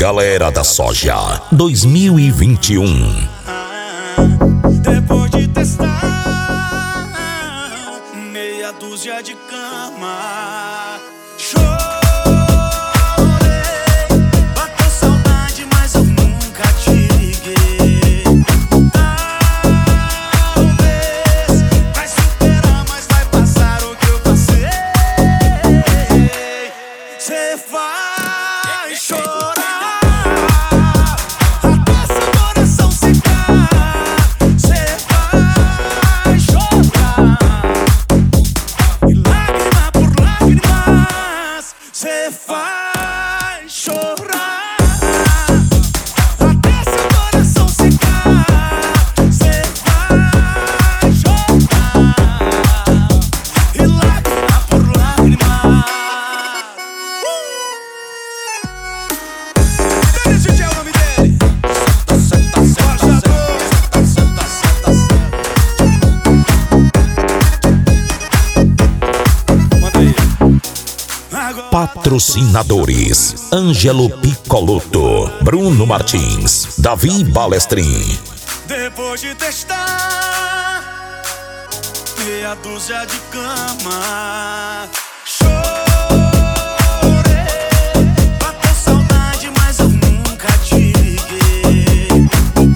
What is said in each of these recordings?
Galera da Soja 2021. Depois de testar meia dúzia de cama, chorei, bateu saudade, mas eu nunca te liguei. Talvez vai superar, mas vai passar o que eu passei. Cê vai chorar até seu coração secar. Cê vai chorar e lágrima por lágrimas. Cê vai chorar até seu coração secar. Cê vai chorar e lágrima por lágrimas. Esse é o nome dele. Manda aí. Agora Patrocinadores: Ângelo Piccolotto, Bruno Martins, Davi Balestrin. depois de testar meia dúzia de cama, chorei, bateu saudade, mas eu nunca te liguei.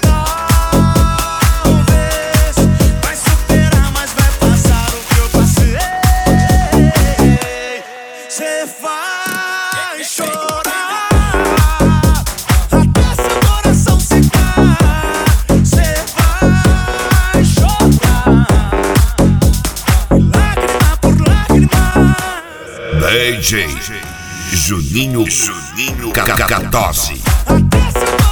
Talvez vai superar, mas vai passar o que eu passei. Cê vai chorar até seu coração secar. Cê vai chorar e lágrima por lágrima. DJ Juninho K14. Até seu